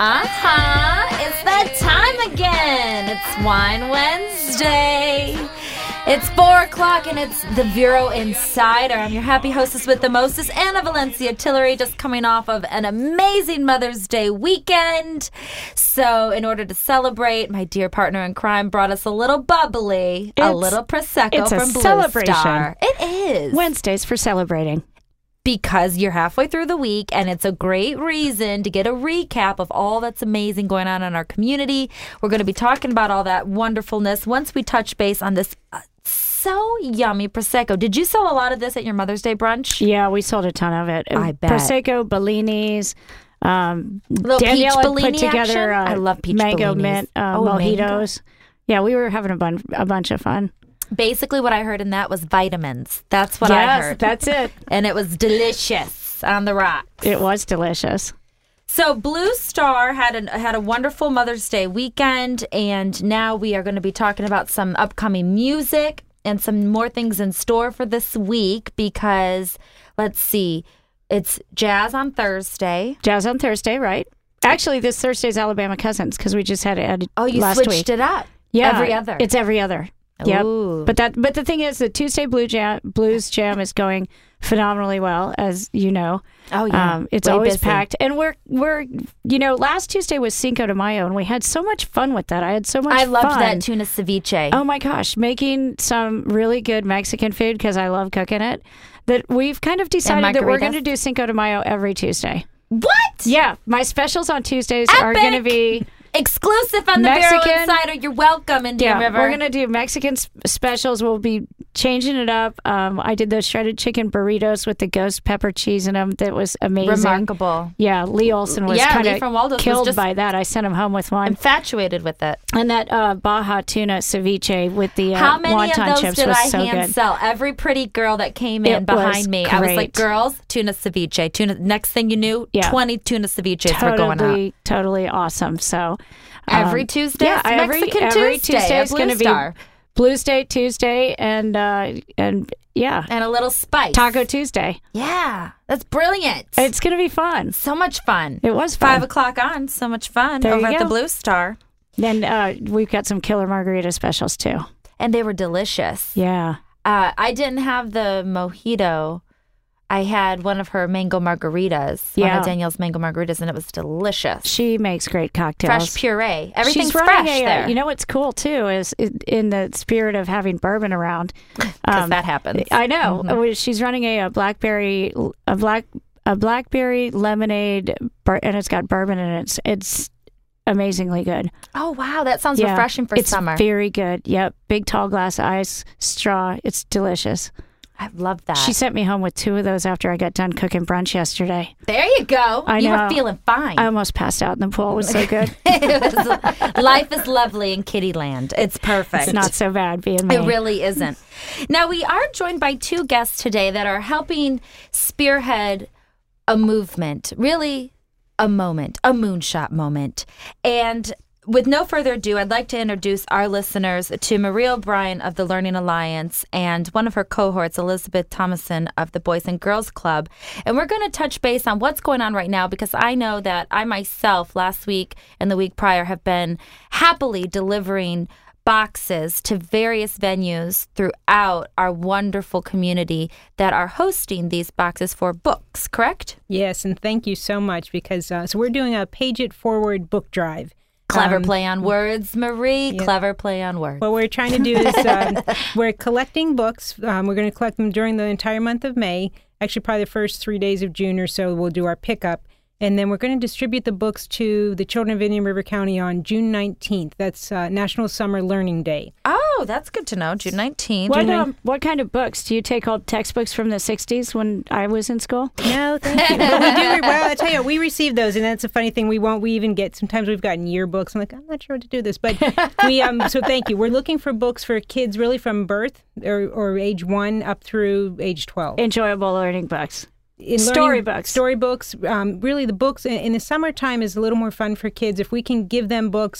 It's that time again. It's Wine Wednesday. It's 4 o'clock and it's the Vero Insider. I'm your happy hostess with the mostest, Anna Valencia Tillery, just coming off of an amazing Mother's Day weekend. So in order to celebrate, my dear partner in crime brought us a little bubbly, a little Prosecco from Blue celebration. Star. It is. Wednesdays for celebrating. Because you're halfway through the week, and it's a great reason to get a recap of all that's amazing going on in our community. We're going to be talking about all that wonderfulness once we touch base on this so yummy Prosecco. Did you sell a lot of this at your Mother's Day brunch? Yeah, we sold a ton of it. I bet. Prosecco, Bellinis. Little Danielle peach had put Bellini together action? I love peach mango Bellinis. mint Mango. mojitos. Yeah, we were having a bunch of fun. Basically, what I heard in that was vitamins. That's what I heard. That's it. And it was delicious on the rocks. It was delicious. So Blue Star had a wonderful Mother's Day weekend, and now we are going to be talking about some upcoming music and some more things in store for this week because, let's see, it's Jazz on Thursday. Jazz on Thursday, right? Actually, this Thursday's Alabama Cousins because we just had it you last switched week. it up. Yeah, Every other. It's every other. Yep. Ooh. But the thing is, the Tuesday Blues Jam is going phenomenally well, as you know. Oh yeah, it's way always busy. packed, and we're last Tuesday was Cinco de Mayo, and we had so much fun with that. I had so much. I loved fun. that tuna ceviche. Oh my gosh, making some really good Mexican food because I love cooking it. That we've kind of decided that we're going to do Cinco de Mayo every Tuesday. What? Yeah, my specials on Tuesdays are going to be. Exclusive on the Vero Insider. You're welcome, Indian River. We're going to do Mexican specials. We'll be changing it up. I did those shredded chicken burritos with the ghost pepper cheese in them. That was amazing. Remarkable. Yeah, Lee Olson was kind of killed by that. I sent him home with one. Infatuated with it. And that Baja tuna ceviche with the How many wonton of those chips did was I so hand good. sell? Every pretty girl that came in behind me. Great. I was like, girls, tuna ceviche. Tuna. Next thing you knew, 20 tuna ceviches were going out. Totally awesome. So every Tuesday, every Tuesday is going to be Blues Day Tuesday, and yeah, and a little spice. Taco Tuesday. Yeah, that's brilliant. It's going to be fun. So much fun. It was fun. 5 o'clock on. So much fun over at the Blue Star. Then we've got some killer margarita specials too, and they were delicious. Yeah. I didn't have the mojito. I had one of her mango margaritas, one of Danielle's mango margaritas, and it was delicious. She makes great cocktails. Fresh puree. Everything's fresh there. You know what's cool, too, is in the spirit of having bourbon around. Because that happens. I know. Mm-hmm. She's running a blackberry lemonade, and it's got bourbon in it. It's amazingly good. Oh, wow. That sounds refreshing for summer. It's very good. Yep. Big tall glass ice, straw. It's delicious. I love that. She sent me home with 2 of those after I got done cooking brunch yesterday. There you go. You were feeling fine. I almost passed out in the pool. It was so good. Life is lovely in Kittyland. It's perfect. It's not so bad being me. It really isn't. Now, we are joined by 2 guests today that are helping spearhead a movement, really a moment, a moonshot moment. And with no further ado, I'd like to introduce our listeners to Marie O'Brien of the Learning Alliance and one of her cohorts, Elizabeth Thomason of the Boys and Girls Club. And we're going to touch base on what's going on right now because I know that I myself last week and the week prior have been happily delivering boxes to various venues throughout our wonderful community that are hosting these boxes for books, correct? Yes, and thank you so much because so we're doing a Page It Forward book drive. Clever play on words, Marie. Yeah. Clever play on words. What we're trying to do is we're collecting books. We're going to collect them during the entire month of May. Actually, probably the first 3 days of June or so, we'll do our pickup. And then we're going to distribute the books to the children of Indian River County on June 19th. That's National Summer Learning Day. Oh, that's good to know. June 19th. What kind of books? Do you take old textbooks from the 60s when I was in school? No, thank you. But we do. Well, I tell you, we receive those, and that's a funny thing. We even get, sometimes we've gotten yearbooks. I'm like, I'm not sure what to do with this. But so thank you. We're looking for books for kids really from birth or age 1 up through age 12. Enjoyable learning books. Storybooks. Really, the books in the summertime is a little more fun for kids. If we can give them books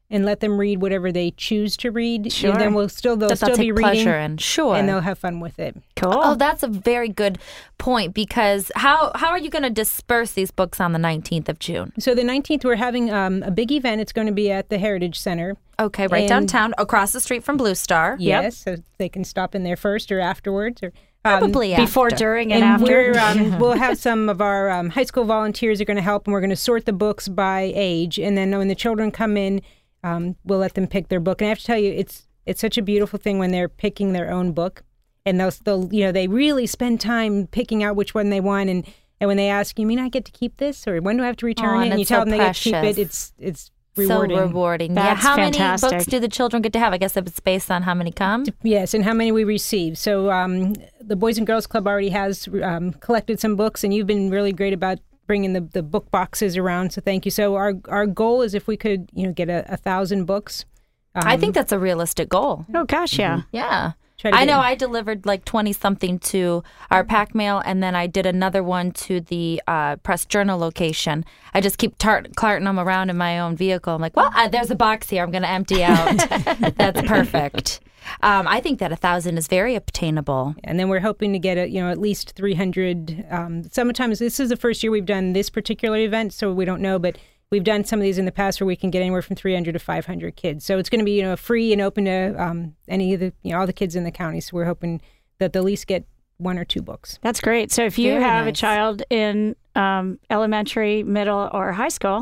and let them read whatever they choose to read. Sure. And then they'll still be reading. Pleasure in. Sure. And they'll have fun with it. Cool. Oh, that's a very good point, because how are you going to disperse these books on the 19th of June? So the 19th, we're having a big event. It's going to be at the Heritage Center. Okay, right downtown, across the street from Blue Star. Yes, so they can stop in there first or afterwards. Or probably after. Before, during, and after. We'll have some of our high school volunteers are going to help, and we're going to sort the books by age. And then when the children come in, we'll let them pick their book. And I have to tell you, it's such a beautiful thing when they're picking their own book, and they'll they really spend time picking out which one they want. And when they ask, you mean I get to keep this, or when do I have to return it? And you tell them they get to keep it. It's rewarding. So rewarding. That's how fantastic. many books do the children get to have? I guess it's based on how many come. Yes, and how many we receive. So the Boys and Girls Club already has collected some books, and you've been really great about bringing the book boxes around. So thank you. So our goal is if we could get 1,000 books. I think that's a realistic goal. Oh gosh, yeah. Yeah. I know I delivered like 20-something to our pack mail, and then I did another one to the Press Journal location. I just keep carting them around in my own vehicle. I'm like, well, there's a box here I'm going to empty out. That's perfect. I think that 1,000 is very obtainable. And then we're hoping to get at least 300. Sometimes this is the first year we've done this particular event, so we don't know, but we've done some of these in the past where we can get anywhere from 300 to 500 kids. So it's going to be, free and open to any of the, all the kids in the county. So we're hoping that they'll at least get 1 or 2 books. That's great. So if you Very have nice. a child in elementary, middle, or high school,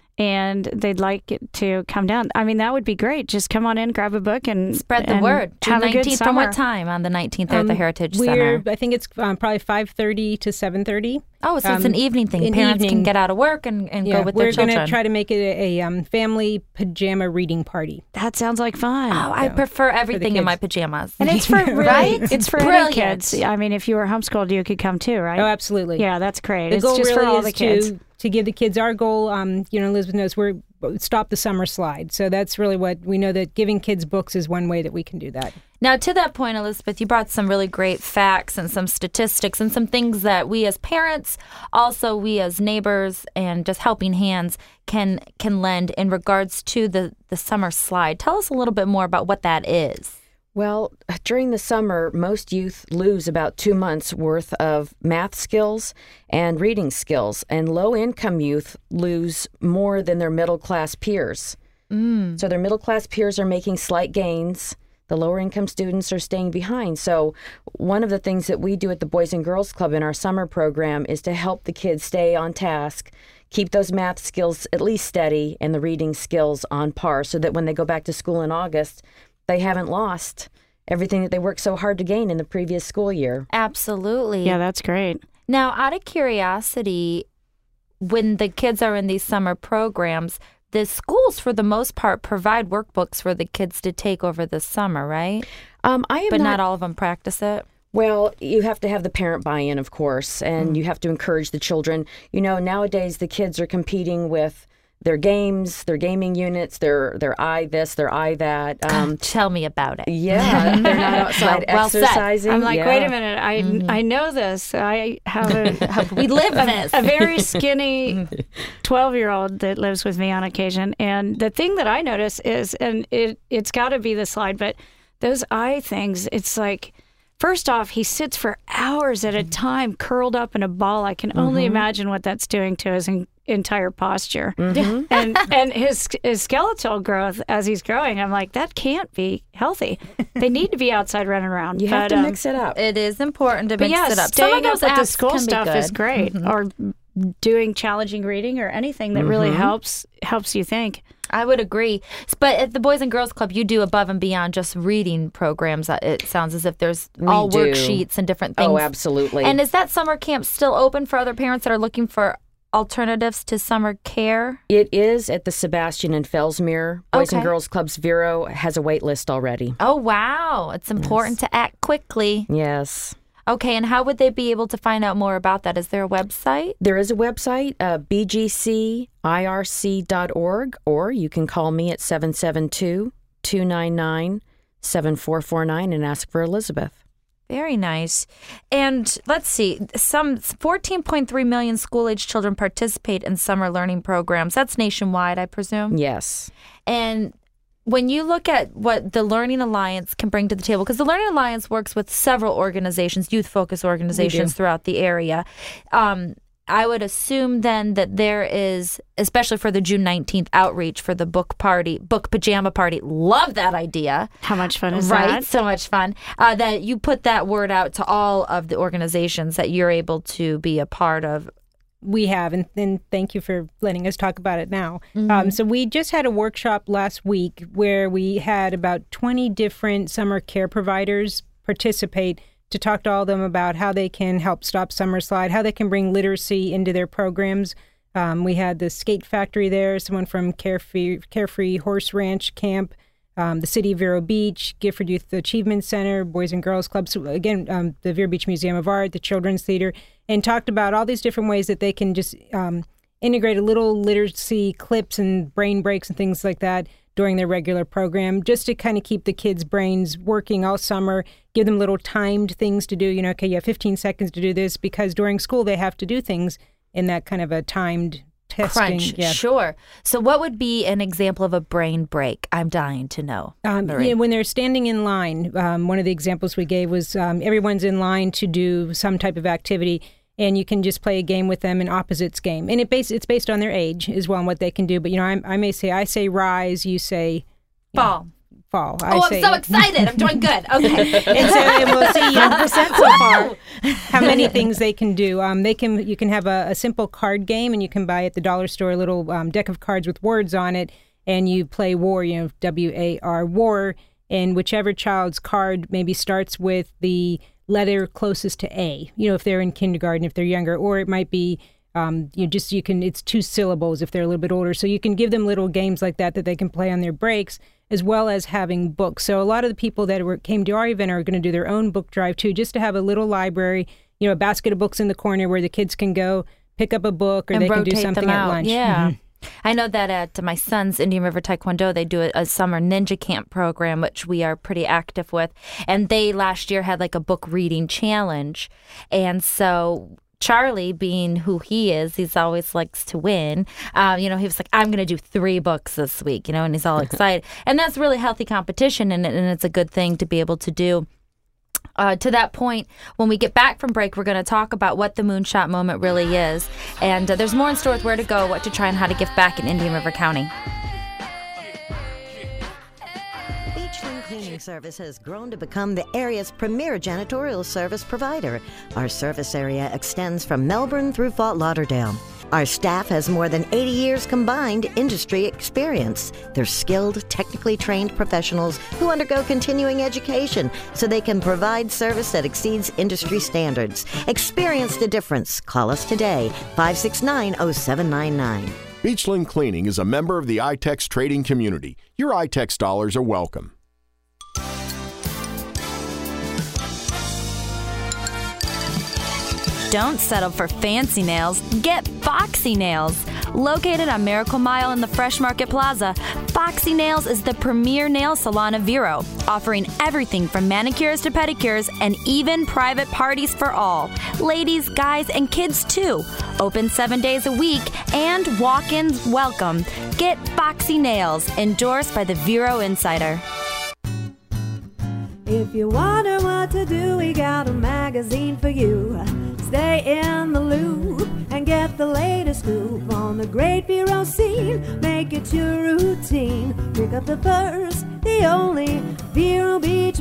and they'd like it to come down, I mean, that would be great. Just come on in, grab a book, and Spread the word. Have June a good 19th. summer. From what time on the 19th at the Heritage Center? I think it's probably 5:30 to 7:30. Oh, so it's an evening thing. Parents can get out of work and go with their children. We're going to try to make it a family pajama reading party. That sounds like fun. Oh, I prefer everything in kids. my pajamas. And it's for Right? It's for Brilliant. any kids. I mean, if you were homeschooled, you could come too, right? Oh, absolutely. Yeah, that's great. The It's goal just really for all is the kids. to give the kids our goal. Elizabeth knows we're stop the summer slide. So that's really what we know, that giving kids books is one way that we can do that. Now, to that point, Elizabeth, you brought some really great facts and some statistics and some things that we as parents, also we as neighbors and just helping hands can lend in regards to the summer slide. Tell us a little bit more about what that is. Well, during the summer, most youth lose about 2 months' worth of math skills and reading skills, and low-income youth lose more than their middle-class peers. So their middle-class peers are making slight gains. The lower-income students are staying behind. So one of the things that we do at the Boys and Girls Club in our summer program is to help the kids stay on task, keep those math skills at least steady, and the reading skills on par, so that when they go back to school in August, they haven't lost everything that they worked so hard to gain in the previous school year. Absolutely. Yeah, that's great. Now, out of curiosity, when the kids are in these summer programs, the schools, for the most part, provide workbooks for the kids to take over the summer, right? But not all of them practice it. Well, you have to have the parent buy-in, of course, and you have to encourage the children. Nowadays the kids are competing with their games, their gaming units, their eye this, their eye that. Tell me about it. Yeah, they're not outside Well said. exercising. I'm like, yeah. wait a minute. I know this. I have We live this. a very skinny 12-year-old that lives with me on occasion. And the thing that I notice is, and it's got to be the slide, but those eye things, it's like, first off, he sits for hours at a time curled up in a ball. I can only imagine what that's doing to his entire posture. And his skeletal growth as he's growing, I'm like, that can't be healthy. They need to be outside running around. You have to mix it up. It is important to But mix yeah, it up. Some of staying those up with the apps school can be stuff is good. great. Or doing challenging reading or anything that really helps you think. I would agree. But at the Boys and Girls Club, you do above and beyond just reading programs. It sounds as if there's all do. worksheets and different things. Oh, absolutely. And is that summer camp still open for other parents that are looking for alternatives to summer care? It is at the Sebastian and Fellsmere. Boys and Okay. Girls Club's Vero has a wait list already. Oh, wow. It's important to act quickly. Yes. Okay, and how would they be able to find out more about that? Is there a website? There is a website, bgcirc.org, or you can call me at 772-299-7449 and ask for Elizabeth. Very nice. And let's see, some 14.3 million school-age children participate in summer learning programs. That's nationwide, I presume? Yes. And when you look at what the Learning Alliance can bring to the table, because the Learning Alliance works with several organizations, youth-focused organizations throughout the area, I would assume then that there is, especially for the June 19th outreach for the book pajama party. Love that idea. How much fun is that? Right, so much fun. That you put that word out to all of the organizations that you're able to be a part of. We have, and thank you for letting us talk about it now. So we just had a workshop last week where we had about 20 different summer care providers participate to talk to all of them about how they can help stop summer slide, how they can bring literacy into their programs. We had the Skate Factory there, someone from Carefree Horse Ranch Camp, the City of Vero Beach, Gifford Youth Achievement Center, Boys and Girls Club, so again, the Vero Beach Museum of Art, the Children's Theater, and talked about all these different ways that they can just integrate a little literacy clips and brain breaks and things like that during their regular program, just to kind of keep the kids' brains working all summer, give them little timed things to do. You know, okay, you have 15 seconds to do this, because during school they have to do things in that kind of a timed testing. Crunch, sure. So what would be an example of a brain break? I'm dying to know. When they're standing in line, one of the examples we gave was everyone's in line to do some type of activity, and you can just play a game with them, an opposites game. And it's based on their age as well and what they can do. But, you know, I say rise, you say... Fall. Fall. I'm so excited. I'm doing good. Okay. and we'll see 100% so far how many things they can do. You can have a simple card game, and you can buy at the dollar store a little deck of cards with words on it, and you play war, you know, WAR, war, and whichever child's card maybe starts with the letter closest to A, you know, if they're in kindergarten, if they're younger, or it might be, it's 2 syllables if they're a little bit older. So you can give them little games like that they can play on their breaks, as well as having books. So a lot of the people that came to our event are going to do their own book drive too, just to have a little library, you know, a basket of books in the corner where the kids can go pick up a book, or they can do something at lunch. Yeah. Mm-hmm. I know that at my son's Indian River Taekwondo, they do a summer ninja camp program, which we are pretty active with. And they last year had like a book reading challenge. And so Charlie, being who he is, he's always likes to win. He was like, I'm going to do 3 books this week, you know, and he's all excited. And that's really healthy competition, and it's a good thing to be able to do. To that point, when we get back from break, we're going to talk about what the Moonshot Moment really is. And there's more in store with where to go, what to try, and how to give back in Indian River County. Beachland Cleaning Service has grown to become the area's premier janitorial service provider. Our service area extends from Melbourne through Fort Lauderdale. Our staff has more than 80 years combined industry experience. They're skilled, technically trained professionals who undergo continuing education so they can provide service that exceeds industry standards. Experience the difference. Call us today, 569-0799. Beachland Cleaning is a member of the iTex trading community. Your iTex dollars are welcome. Don't settle for fancy nails. Get Foxy Nails. Located on Miracle Mile in the Fresh Market Plaza, Foxy Nails is the premier nail salon of Vero, offering everything from manicures to pedicures and even private parties for all. Ladies, guys, and kids too. Open 7 days a week and walk-ins welcome. Get Foxy Nails, endorsed by the Vero Insider. If you wonder what to do, we got a magazine for you. Stay in the loop and get the latest scoop on the great Vero scene. Make it your routine. Pick up the first, the only Vero Beach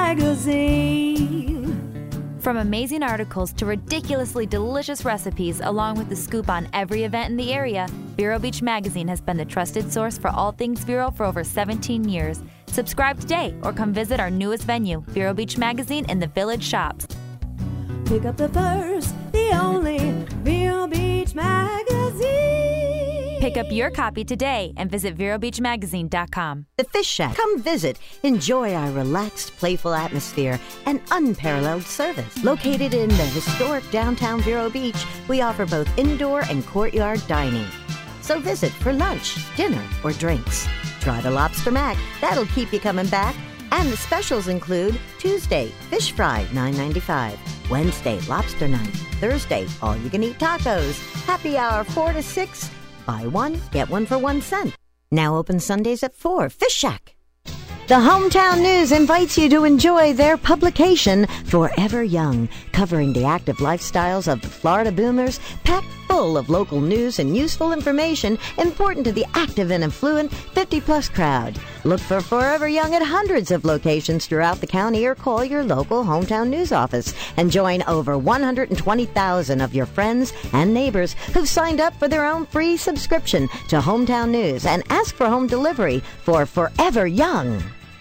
magazine. From amazing articles to ridiculously delicious recipes, along with the scoop on every event in the area, Vero Beach Magazine has been the trusted source for all things Vero for over 17 years. Subscribe today or come visit our newest venue, Vero Beach Magazine in the Village Shops. Pick up the first, the only Vero Beach magazine. Pick up your copy today and visit VeroBeachMagazine.com. The Fish Shack. Come visit. Enjoy our relaxed, playful atmosphere and unparalleled service. Located in the historic downtown Vero Beach, we offer both indoor and courtyard dining. So visit for lunch, dinner, or drinks. Try the Lobster Mac. That'll keep you coming back. And the specials include Tuesday, fish fry, $9.95. Wednesday, lobster night. Thursday, all-you-can-eat tacos. Happy hour 4 to 6. Buy one, get one for 1 cent. Now open Sundays at 4. Fish Shack. The Hometown News invites you to enjoy their publication, Forever Young, covering the active lifestyles of the Florida boomers, packed full of local news and useful information important to the active and affluent 50-plus crowd. Look for Forever Young at hundreds of locations throughout the county or call your local Hometown News office and join over 120,000 of your friends and neighbors who've signed up for their own free subscription to Hometown News and ask for home delivery for Forever Young.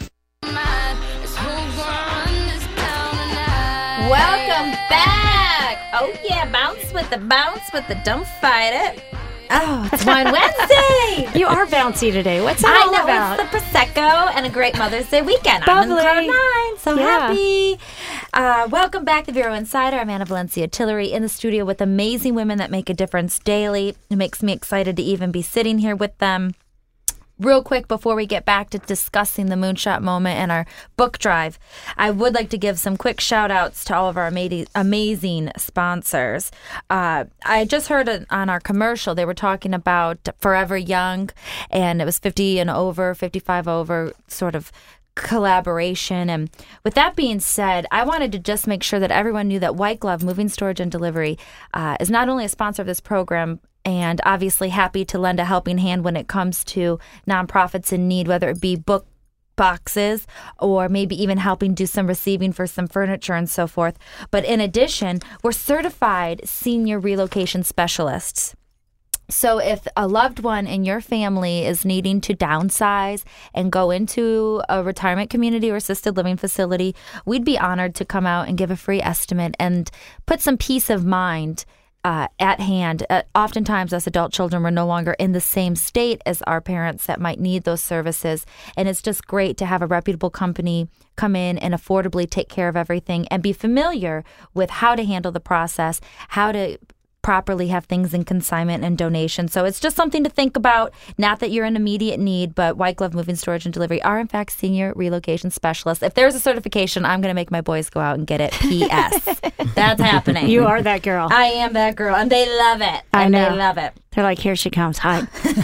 Welcome back. Oh yeah, bounce with the don't fight it. Oh, it's Wine Wednesday. You are bouncy today. What's that I all know, about? it's the Prosecco and a great Mother's Day weekend. Bubbly. I'm in Cloud 9, so Yeah. happy. Welcome back to Vero Insider. I'm Anna Valencia Tillery in the studio with amazing women that make a difference daily. It makes me excited to even be sitting here with them. Real quick, before we get back to discussing the Moonshot Moment and our book drive, I would like to give some quick shout-outs to all of our amazing sponsors. I just heard on our commercial, they were talking about Forever Young, and it was 50 and over, 55 over sort of collaboration. And with that being said, I wanted to just make sure that everyone knew that White Glove Moving, Storage, and Delivery is not only a sponsor of this program, and obviously happy to lend a helping hand when it comes to nonprofits in need, whether it be book boxes or maybe even helping do some receiving for some furniture and so forth. But in addition, we're certified senior relocation specialists. So if a loved one in your family is needing to downsize and go into a retirement community or assisted living facility, we'd be honored to come out and give a free estimate and put some peace of mind at hand. Oftentimes, us adult children, we're no longer in the same state as our parents that might need those services. And it's just great to have a reputable company come in and affordably take care of everything and be familiar with how to handle the process, how to properly have things in consignment and donation. So it's just something to think about. Not that you're in immediate need, but White Glove Moving, Storage, and Delivery are in fact senior relocation specialists. If there's a certification, I'm going to make my boys go out and get it. P.S. That's happening. You are that girl. I am that girl, and they love it. I know. They love it. They're like, here she comes. Hi.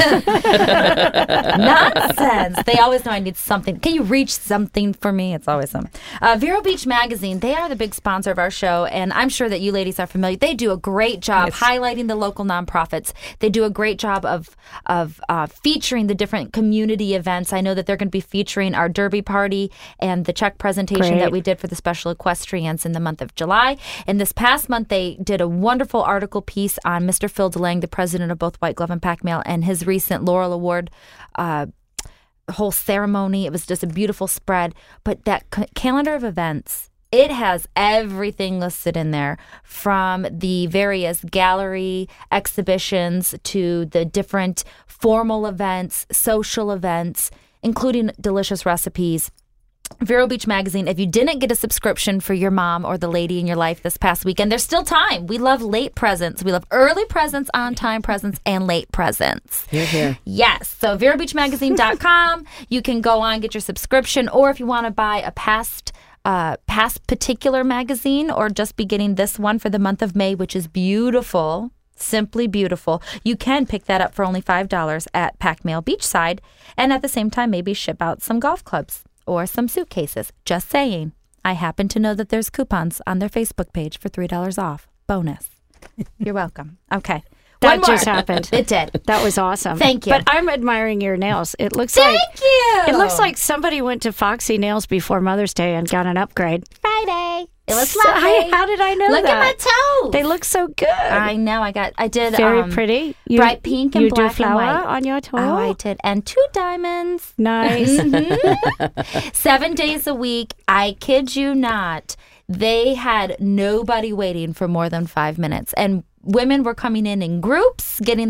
Nonsense. They always know I need something. Can you reach something for me? It's always them. Vero Beach Magazine, they are the big sponsor of our show, and I'm sure that you ladies are familiar. They do a great job highlighting the local nonprofits. They do a great job of featuring the different community events. I know that they're going to be featuring our Derby Party and the check presentation that we did for the Special Equestrians in the month of July. And this past month, they did a wonderful article piece on Mr. Phil DeLange, the president of both White Glove and Pack Mail, and his recent Laurel Award whole ceremony. It was just a beautiful spread. But that calendar of events, it has everything listed in there, from the various gallery exhibitions to the different formal events, social events, including delicious recipes. Vero Beach Magazine, if you didn't get a subscription for your mom or the lady in your life this past weekend, there's still time. We love late presents. We love early presents, on-time presents, and late presents. Here. Yes. So VeroBeachMagazine.com. You can go on, get your subscription, or if you want to buy a past particular magazine or just be getting this one for the month of May, which is beautiful, simply beautiful, you can pick that up for only $5 at Pack Mail Beachside, and at the same time maybe ship out some golf clubs or some suitcases. Just saying. I happen to know that there's coupons on their Facebook page for $3 off. Bonus. You're welcome. Okay. That just happened. It did. That was awesome. Thank you. But I'm admiring your nails. It looks Thank you. It looks like somebody went to Foxy Nails before Mother's Day and got an upgrade. Friday. It was So- lovely. how did I know Look that? at my toes. They look so good. I know. I did Very pretty. bright pink and you black do flower and white. on your toe? Oh, I did. And 2 diamonds. Nice. 7 days a week. I kid you not. They had nobody waiting for more than 5 minutes. And women were coming in groups, getting their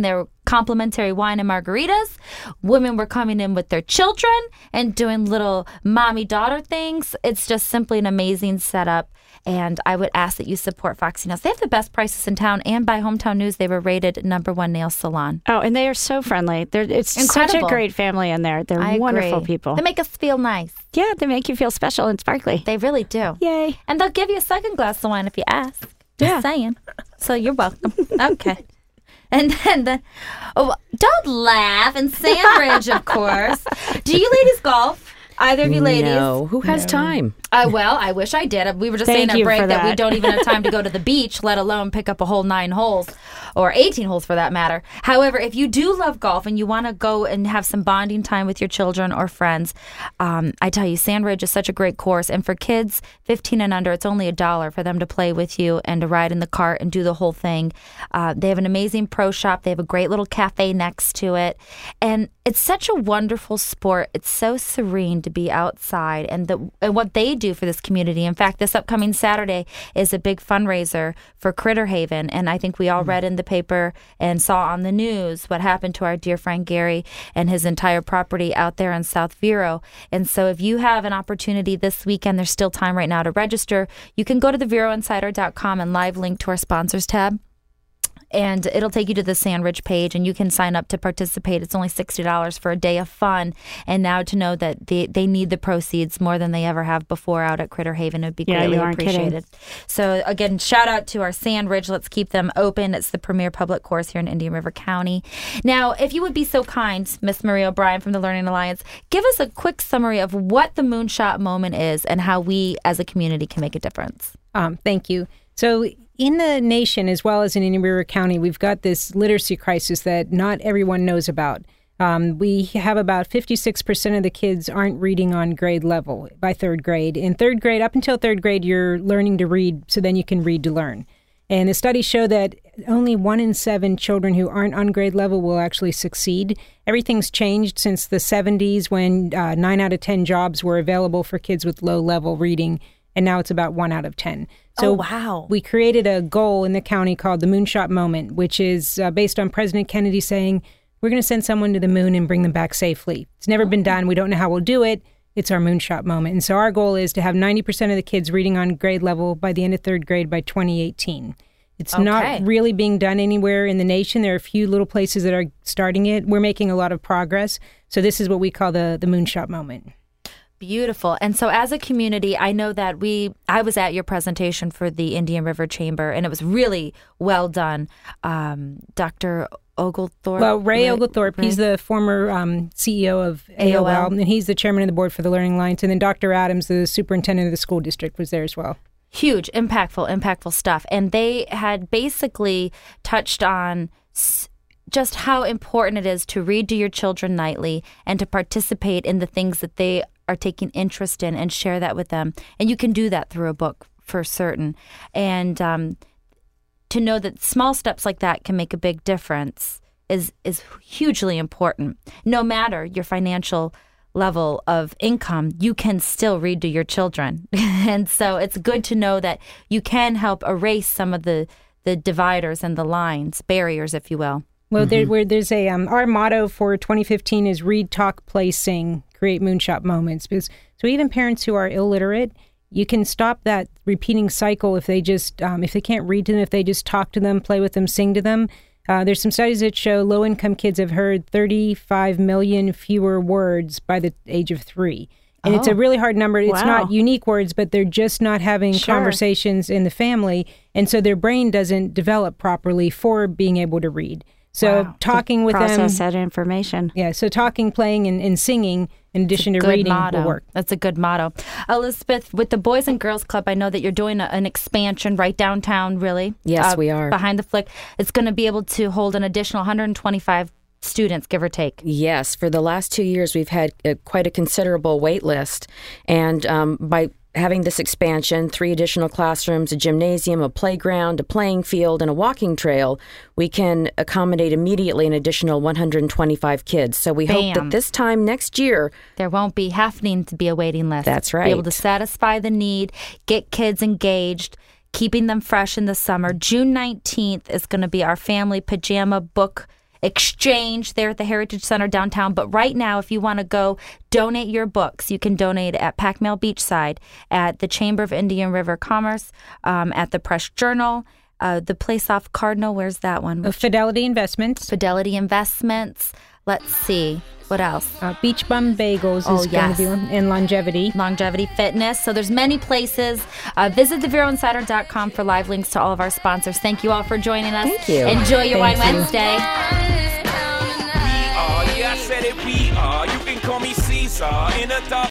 complimentary wine and margaritas. Women were coming in with their children and doing little mommy-daughter things. It's just simply an amazing setup. And I would ask that you support Foxy Nails. They have the best prices in town, and by Hometown News, they were rated #1 nail salon. Oh, and they are so friendly. It's Incredible. such a great family in there. They're I wonderful agree. people. They make us feel nice. Yeah, they make you feel special and sparkly. They really do. Yay. And they'll give you a second glass of wine if you ask. Just saying. So you're welcome. Okay. And then, don't laugh. And Sandridge, of course. Do you ladies golf? Either of you ladies? No. Who has time? Well, I wish I did. We were just saying Thank at you break for that we that. don't even have time to go to the beach, let alone pick up a whole 9 holes or 18 holes for that matter. However, if you do love golf and you want to go and have some bonding time with your children or friends, I tell you, Sandridge is such a great course. And for kids 15 and under, it's only $1 for them to play with you and to ride in the cart and do the whole thing. They have an amazing pro shop. They have a great little cafe next to it. And it's such a wonderful sport. It's so serene to be outside and what they do for this community. In fact, this upcoming Saturday is a big fundraiser for Critter Haven. And I think we all read in the paper and saw on the news what happened to our dear friend Gary and his entire property out there in South Vero. And so if you have an opportunity this weekend, there's still time right now to register. You can go to theveroinsider.com and live link to our sponsors tab. And it'll take you to the Sandridge page, and you can sign up to participate. It's only $60 for a day of fun. And now to know that they need the proceeds more than they ever have before out at Critter Haven would be greatly you aren't appreciated. So again, shout out to our Sandridge. Let's keep them open. It's the premier public course here in Indian River County. Now, if you would be so kind, Miss Marie O'Brien from the Learning Alliance, give us a quick summary of what the Moonshot Moment is and how we as a community can make a difference. Thank you. So in the nation, as well as in Indian River County, we've got this literacy crisis that not everyone knows about. We have about 56% of the kids aren't reading on grade level by third grade. In third grade, up until third grade, you're learning to read so then you can read to learn. And the studies show that only 1 in 7 children who aren't on grade level will actually succeed. Everything's changed since the 70s when 9 out of 10 jobs were available for kids with low-level reading, and now it's about 1 out of 10. So wow. We created a goal in the county called the Moonshot Moment, which is based on President Kennedy saying, we're going to send someone to the moon and bring them back safely. It's never been done. We don't know how we'll do it. It's our Moonshot Moment. And so our goal is to have 90% of the kids reading on grade level by the end of third grade by 2018. It's not really being done anywhere in the nation. There are a few little places that are starting it. We're making a lot of progress. So this is what we call the Moonshot Moment. Beautiful. And so as a community, I know that I was at your presentation for the Indian River Chamber, and it was really well done. Dr. Oglethorpe? Well, Ray Oglethorpe, he's the former CEO of AOL, and he's the chairman of the board for the Learning Alliance. And then Dr. Adams, the superintendent of the school district, was there as well. Huge, impactful stuff. And they had basically touched on just how important it is to read to your children nightly and to participate in the things that they are taking interest in and share that with them. And you can do that through a book for certain. And to know that small steps like that can make a big difference is hugely important. No matter your financial level of income, you can still read to your children. And so it's good to know that you can help erase some of the dividers and the lines, barriers, if you will. Well, there's a our motto for 2015 is read, talk, play, sing, create moonshot moments. So even parents who are illiterate, you can stop that repeating cycle if they just if they can't read to them, if they just talk to them, play with them, sing to them. There's some studies that show low-income kids have heard 35 million fewer words by the age of 3. And it's a really hard number. It's not unique words, but they're just not having conversations in the family. And so their brain doesn't develop properly for being able to read. So talking with them. Process that information. Yeah, so talking, playing, and singing in addition to reading will work. That's a good motto. Elizabeth, with the Boys and Girls Club, I know that you're doing an expansion right downtown, really. Yes, we are. Behind the Flick. It's going to be able to hold an additional 125 students, give or take. Yes. For the last 2 years, we've had quite a considerable wait list. And by having this expansion, 3 additional classrooms, a gymnasium, a playground, a playing field, and a walking trail, we can accommodate immediately an additional 125 kids. So we hope that this time next year, there won't be having to be a waiting list. That's right. Be able to satisfy the need, get kids engaged, keeping them fresh in the summer. June 19th is going to be our family pajama book exchange there at the Heritage Center downtown. But right now, if you want to go donate your books, you can donate at Pac Mill Beachside, at the Chamber of Indian River Commerce, at the Press Journal, the place off Cardinal. Where's that one? Fidelity Investments. Fidelity Investments. Let's see. What else? Beach Bum Bagels is going to be one, and Longevity. Longevity Fitness. So there's many places. Visit theveroinsider.com for live links to all of our sponsors. Thank you all for joining us. Thank you. Enjoy your Wine Wednesday. Yeah, I said it, we are. You can call me Caesar. In a